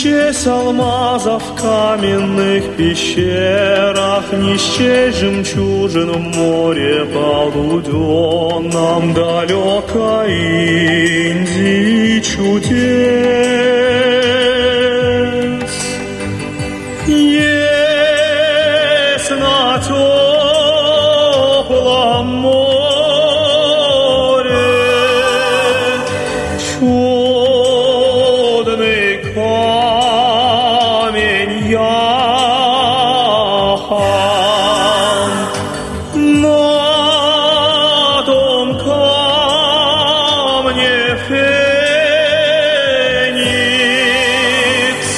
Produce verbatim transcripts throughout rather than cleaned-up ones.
счесть алмазов в каменных пещерах, не счесть жемчужин в море полуденном далекой Индии чудес. Есть на теплом море чудный камень Яхан. На том камне феникс,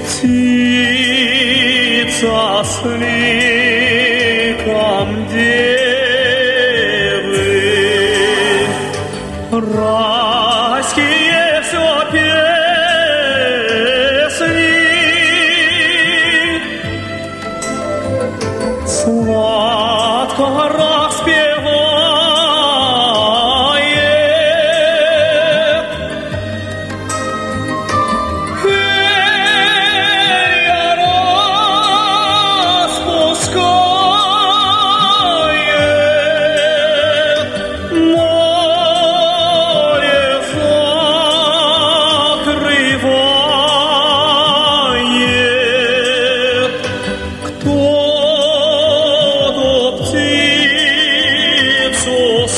птица с ликом девы. Райские все песни, сладко распевает. Перья распускает, море закрывает. Кто-то птицу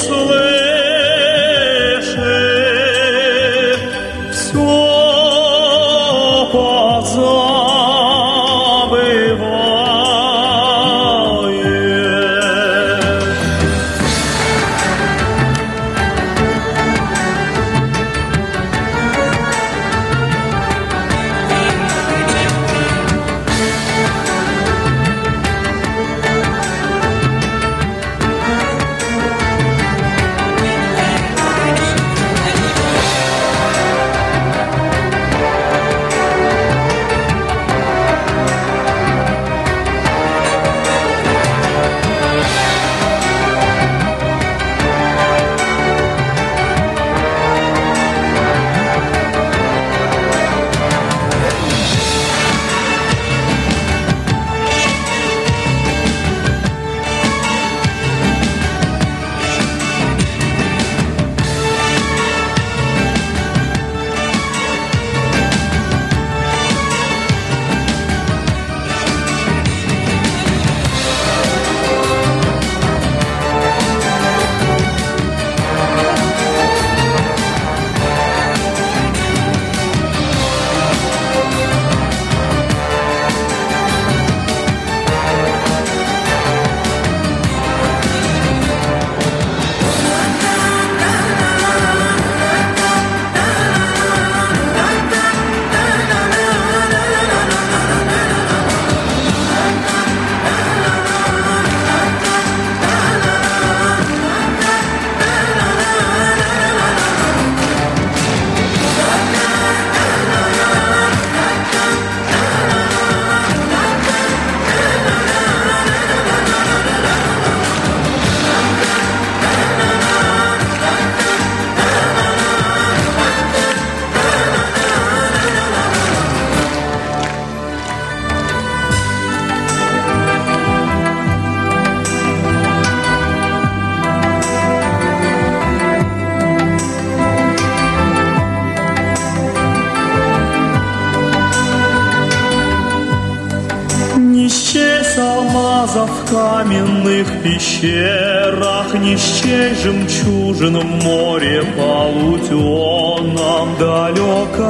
слышит, все позабывает. Не счесть алмазов в каменных пещерах, не счесть жемчужин в море полуденном далеко